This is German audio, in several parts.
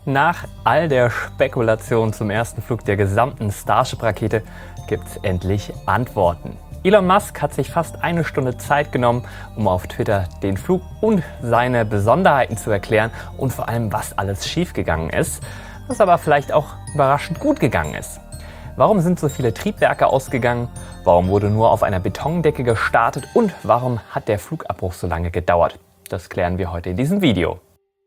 Nach all der Spekulation zum ersten Flug der gesamten Starship-Rakete gibt es endlich Antworten. Elon Musk hat sich fast eine Stunde Zeit genommen, um auf Twitter den Flug und seine Besonderheiten zu erklären und vor allem, was alles schiefgegangen ist, was aber vielleicht auch überraschend gut gegangen ist. Warum sind so viele Triebwerke ausgegangen? Warum wurde nur auf einer Betondecke gestartet? Und warum hat der Flugabbruch so lange gedauert? Das klären wir heute in diesem Video.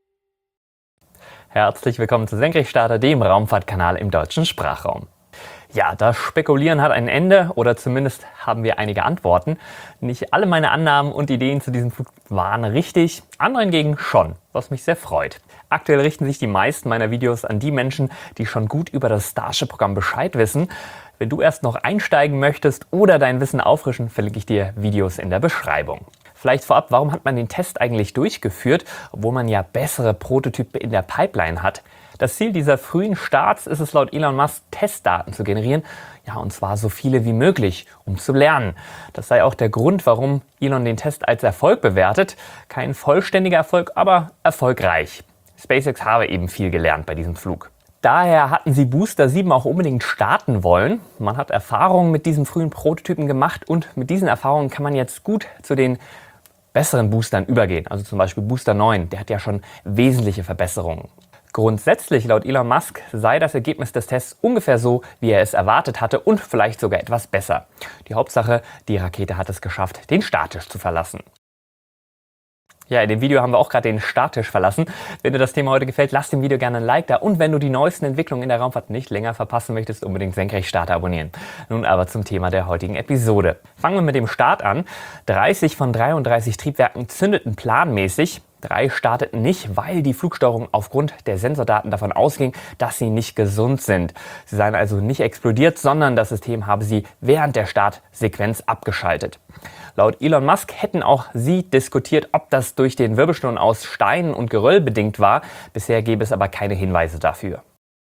Herzlich willkommen zu Senkrechtstarter, dem Raumfahrtkanal im deutschen Sprachraum. Ja, das Spekulieren hat ein Ende oder zumindest haben wir einige Antworten. Nicht alle meine Annahmen und Ideen zu diesem Flug waren richtig, andere hingegen schon, was mich sehr freut. Aktuell richten sich die meisten meiner Videos an die Menschen, die schon gut über das Starship-Programm Bescheid wissen. Wenn du erst noch einsteigen möchtest oder dein Wissen auffrischen, verlinke ich dir Videos in der Beschreibung. Vielleicht vorab, warum hat man den Test eigentlich durchgeführt, obwohl man ja bessere Prototypen in der Pipeline hat? Das Ziel dieser frühen Starts ist es laut Elon Musk, Testdaten zu generieren, ja, und zwar so viele wie möglich, um zu lernen. Das sei auch der Grund, warum Elon den Test als Erfolg bewertet. Kein vollständiger Erfolg, aber erfolgreich. SpaceX habe eben viel gelernt bei diesem Flug. Daher hatten sie Booster 7 auch unbedingt starten wollen. Man hat Erfahrungen mit diesen frühen Prototypen gemacht und mit diesen Erfahrungen kann man jetzt gut zu den besseren Boostern übergehen. Also zum Beispiel Booster 9, der hat ja schon wesentliche Verbesserungen. Grundsätzlich, laut Elon Musk, sei das Ergebnis des Tests ungefähr so, wie er es erwartet hatte und vielleicht sogar etwas besser. Die Hauptsache, die Rakete hat es geschafft, den Starttisch zu verlassen. Ja, in dem Video haben wir auch gerade den Starttisch verlassen. Wenn dir das Thema heute gefällt, lass dem Video gerne ein Like da. Und wenn du die neuesten Entwicklungen in der Raumfahrt nicht länger verpassen möchtest, unbedingt Senkrechtstarter abonnieren. Nun aber zum Thema der heutigen Episode. Fangen wir mit dem Start an. 30 von 33 Triebwerken zündeten planmäßig. 3 starteten nicht, weil die Flugsteuerung aufgrund der Sensordaten davon ausging, dass sie nicht gesund sind. Sie seien also nicht explodiert, sondern das System habe sie während der Startsequenz abgeschaltet. Laut Elon Musk hätten auch sie diskutiert, ob das durch den Wirbelsturm aus Steinen und Geröll bedingt war. Bisher gäbe es aber keine Hinweise dafür.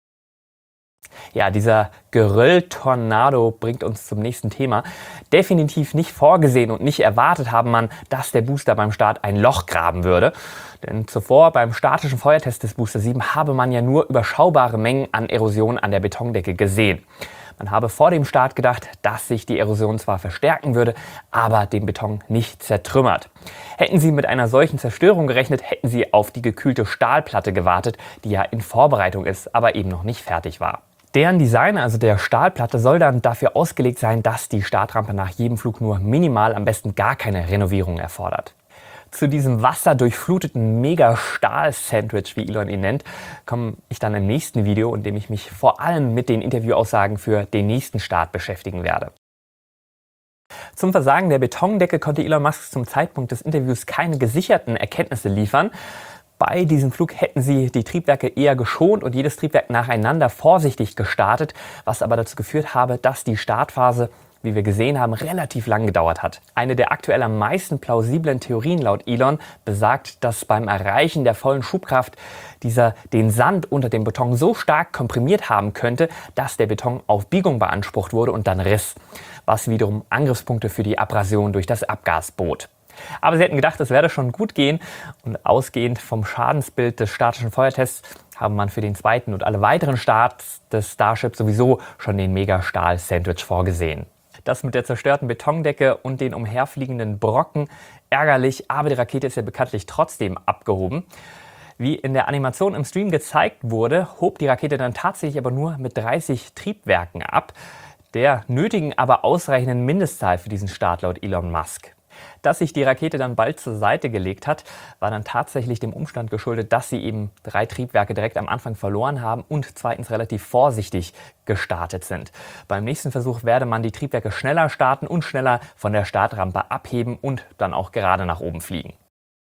Ja, dieser Gerölltornado bringt uns zum nächsten Thema. Definitiv nicht vorgesehen und nicht erwartet haben man, dass der Booster beim Start ein Loch graben würde. Denn zuvor beim statischen Feuertest des Booster 7 habe man ja nur überschaubare Mengen an Erosion an der Betondecke gesehen. Man habe vor dem Start gedacht, dass sich die Erosion zwar verstärken würde, aber den Beton nicht zertrümmert. Hätten Sie mit einer solchen Zerstörung gerechnet, hätten Sie auf die gekühlte Stahlplatte gewartet, die ja in Vorbereitung ist, aber eben noch nicht fertig war. Deren Design, also der Stahlplatte, soll dann dafür ausgelegt sein, dass die Startrampe nach jedem Flug nur minimal, am besten gar keine Renovierung erfordert. Zu diesem wasserdurchfluteten Mega-Stahl-Sandwich, wie Elon ihn nennt, komme ich dann im nächsten Video, in dem ich mich vor allem mit den Interviewaussagen für den nächsten Start beschäftigen werde. Zum Versagen der Betondecke konnte Elon Musk zum Zeitpunkt des Interviews keine gesicherten Erkenntnisse liefern. Bei diesem Flug hätten sie die Triebwerke eher geschont und jedes Triebwerk nacheinander vorsichtig gestartet, was aber dazu geführt habe, dass die Startphase, wie wir gesehen haben, relativ lang gedauert hat. Eine der aktuell am meisten plausiblen Theorien laut Elon besagt, dass beim Erreichen der vollen Schubkraft dieser den Sand unter dem Beton so stark komprimiert haben könnte, dass der Beton auf Biegung beansprucht wurde und dann riss, was wiederum Angriffspunkte für die Abrasion durch das Abgas bot. Aber sie hätten gedacht, es werde schon gut gehen und ausgehend vom Schadensbild des statischen Feuertests habe man für den zweiten und alle weiteren Starts des Starship sowieso schon den Mega-Stahl-Sandwich vorgesehen. Das mit der zerstörten Betondecke und den umherfliegenden Brocken ärgerlich, aber die Rakete ist ja bekanntlich trotzdem abgehoben. Wie in der Animation im Stream gezeigt wurde, hob die Rakete dann tatsächlich aber nur mit 30 Triebwerken ab, der nötigen, aber ausreichenden Mindestzahl für diesen Start laut Elon Musk. Dass sich die Rakete dann bald zur Seite gelegt hat, war dann tatsächlich dem Umstand geschuldet, dass sie eben 3 Triebwerke direkt am Anfang verloren haben und zweitens relativ vorsichtig gestartet sind. Beim nächsten Versuch werde man die Triebwerke schneller starten und schneller von der Startrampe abheben und dann auch gerade nach oben fliegen.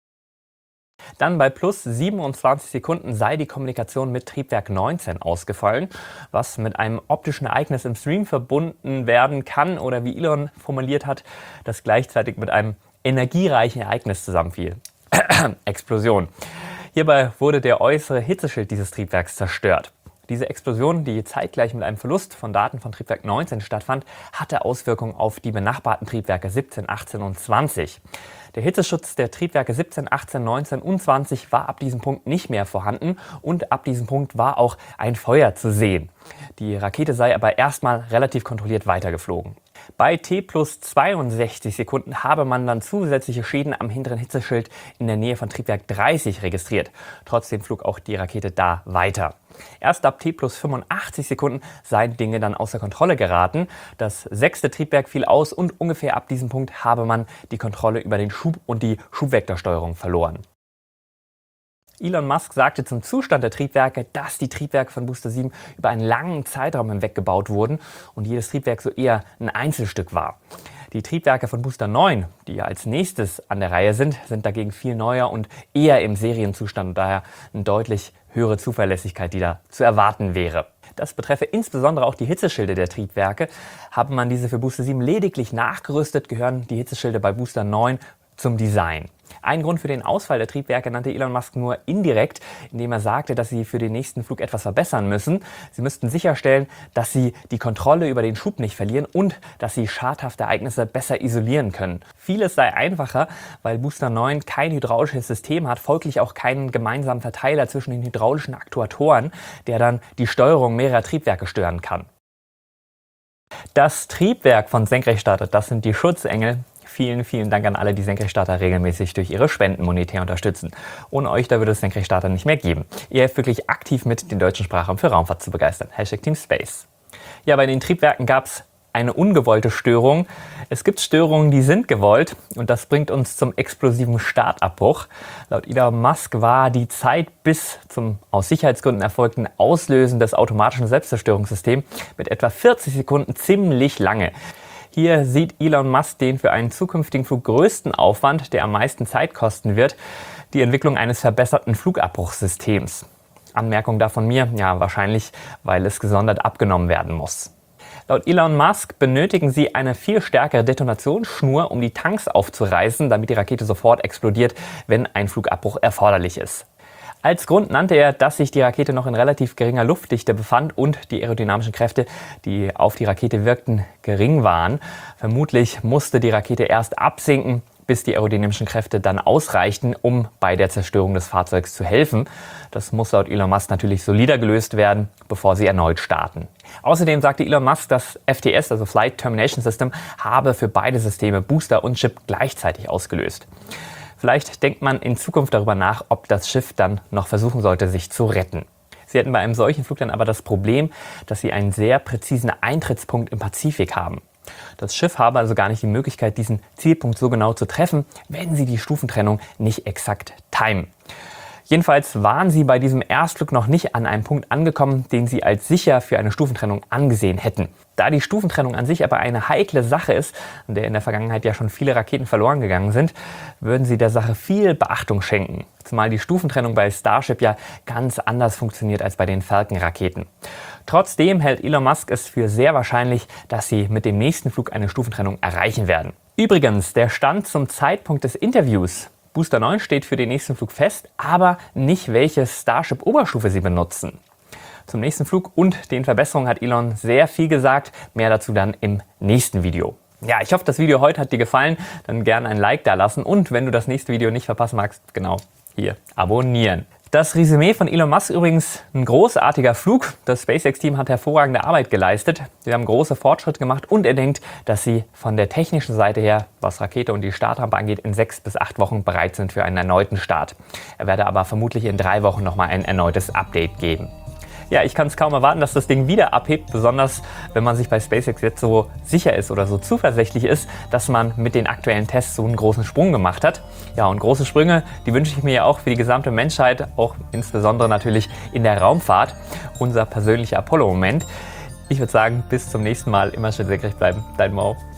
Dann bei plus 27 Sekunden sei die Kommunikation mit Triebwerk 19 ausgefallen, was mit einem optischen Ereignis im Stream verbunden werden kann oder wie Elon formuliert hat, das gleichzeitig mit einem energiereichen Ereignis zusammenfiel. Explosion. Hierbei wurde der äußere Hitzeschild dieses Triebwerks zerstört. Diese Explosion, die zeitgleich mit einem Verlust von Daten von Triebwerk 19 stattfand, hatte Auswirkungen auf die benachbarten Triebwerke 17, 18 und 20. Der Hitzeschutz der Triebwerke 17, 18, 19 und 20 war ab diesem Punkt nicht mehr vorhanden und ab diesem Punkt war auch ein Feuer zu sehen. Die Rakete sei aber erstmal relativ kontrolliert weitergeflogen. Bei T plus 62 Sekunden habe man dann zusätzliche Schäden am hinteren Hitzeschild in der Nähe von Triebwerk 30 registriert. Trotzdem flog auch die Rakete da weiter. Erst ab T plus 85 Sekunden seien Dinge dann außer Kontrolle geraten. Das 6. Triebwerk fiel aus und ungefähr ab diesem Punkt habe man die Kontrolle über den Schub und die Schubvektorsteuerung verloren. Elon Musk sagte zum Zustand der Triebwerke, dass die Triebwerke von Booster 7 über einen langen Zeitraum hinweg gebaut wurden und jedes Triebwerk so eher ein Einzelstück war. Die Triebwerke von Booster 9, die als nächstes an der Reihe sind dagegen viel neuer und eher im Serienzustand und daher eine deutlich höhere Zuverlässigkeit, die da zu erwarten wäre. Das betreffe insbesondere auch die Hitzeschilde der Triebwerke. Habe man diese für Booster 7 lediglich nachgerüstet, gehören die Hitzeschilde bei Booster 9 zum Design. Ein Grund für den Ausfall der Triebwerke nannte Elon Musk nur indirekt, indem er sagte, dass sie für den nächsten Flug etwas verbessern müssen. Sie müssten sicherstellen, dass sie die Kontrolle über den Schub nicht verlieren und dass sie schadhafte Ereignisse besser isolieren können. Vieles sei einfacher, weil Booster 9 kein hydraulisches System hat, folglich auch keinen gemeinsamen Verteiler zwischen den hydraulischen Aktuatoren, der dann die Steuerung mehrerer Triebwerke steuern kann. Das Triebwerk von Senkrechtstarter, das sind die Schutzengel. Vielen, vielen Dank an alle, die Senkrechtstarter regelmäßig durch ihre Spenden monetär unterstützen. Ohne euch, da würde es Senkrechtstarter nicht mehr geben. Ihr helft wirklich aktiv mit, den deutschen Sprachraum für Raumfahrt zu begeistern. #TeamSpace. Ja, bei den Triebwerken gab es eine ungewollte Störung. Es gibt Störungen, die sind gewollt und das bringt uns zum explosiven Startabbruch. Laut Elon Musk war die Zeit bis zum aus Sicherheitsgründen erfolgten Auslösen des automatischen Selbstzerstörungssystems mit etwa 40 Sekunden ziemlich lange. Hier sieht Elon Musk den für einen zukünftigen Flug größten Aufwand, der am meisten Zeit kosten wird, die Entwicklung eines verbesserten Flugabbruchsystems. Anmerkung da von mir, ja wahrscheinlich, weil es gesondert abgenommen werden muss. Laut Elon Musk benötigen sie eine viel stärkere Detonationsschnur, um die Tanks aufzureißen, damit die Rakete sofort explodiert, wenn ein Flugabbruch erforderlich ist. Als Grund nannte er, dass sich die Rakete noch in relativ geringer Luftdichte befand und die aerodynamischen Kräfte, die auf die Rakete wirkten, gering waren. Vermutlich musste die Rakete erst absinken, bis die aerodynamischen Kräfte dann ausreichten, um bei der Zerstörung des Fahrzeugs zu helfen. Das muss laut Elon Musk natürlich solider gelöst werden, bevor sie erneut starten. Außerdem sagte Elon Musk, das FTS, also Flight Termination System, habe für beide Systeme Booster und Chip gleichzeitig ausgelöst. Vielleicht denkt man in Zukunft darüber nach, ob das Schiff dann noch versuchen sollte, sich zu retten. Sie hätten bei einem solchen Flug dann aber das Problem, dass sie einen sehr präzisen Eintrittspunkt im Pazifik haben. Das Schiff habe also gar nicht die Möglichkeit, diesen Zielpunkt so genau zu treffen, wenn sie die Stufentrennung nicht exakt timen. Jedenfalls waren sie bei diesem Erstflug noch nicht an einem Punkt angekommen, den sie als sicher für eine Stufentrennung angesehen hätten. Da die Stufentrennung an sich aber eine heikle Sache ist, an der in der Vergangenheit ja schon viele Raketen verloren gegangen sind, würden sie der Sache viel Beachtung schenken. Zumal die Stufentrennung bei Starship ja ganz anders funktioniert als bei den Falcon-Raketen. Trotzdem hält Elon Musk es für sehr wahrscheinlich, dass sie mit dem nächsten Flug eine Stufentrennung erreichen werden. Übrigens, der Stand zum Zeitpunkt des Interviews: Booster 9 steht für den nächsten Flug fest, aber nicht, welche Starship-Oberstufe sie benutzen. Zum nächsten Flug und den Verbesserungen hat Elon sehr viel gesagt. Mehr dazu dann im nächsten Video. Ja, ich hoffe, das Video heute hat dir gefallen. Dann gerne ein Like da lassen und wenn du das nächste Video nicht verpassen magst, genau hier abonnieren. Das Resümee von Elon Musk übrigens: ein großartiger Flug. Das SpaceX-Team hat hervorragende Arbeit geleistet. Sie haben große Fortschritte gemacht und er denkt, dass sie von der technischen Seite her, was Rakete und die Startrampe angeht, in 6 bis 8 Wochen bereit sind für einen erneuten Start. Er werde aber vermutlich in 3 Wochen nochmal ein erneutes Update geben. Ja, ich kann es kaum erwarten, dass das Ding wieder abhebt, besonders wenn man sich bei SpaceX jetzt so sicher ist oder so zuversichtlich ist, dass man mit den aktuellen Tests so einen großen Sprung gemacht hat. Ja, und große Sprünge, die wünsche ich mir ja auch für die gesamte Menschheit, auch insbesondere natürlich in der Raumfahrt, unser persönlicher Apollo-Moment. Ich würde sagen, bis zum nächsten Mal, immer schön senkrecht bleiben, dein Mo.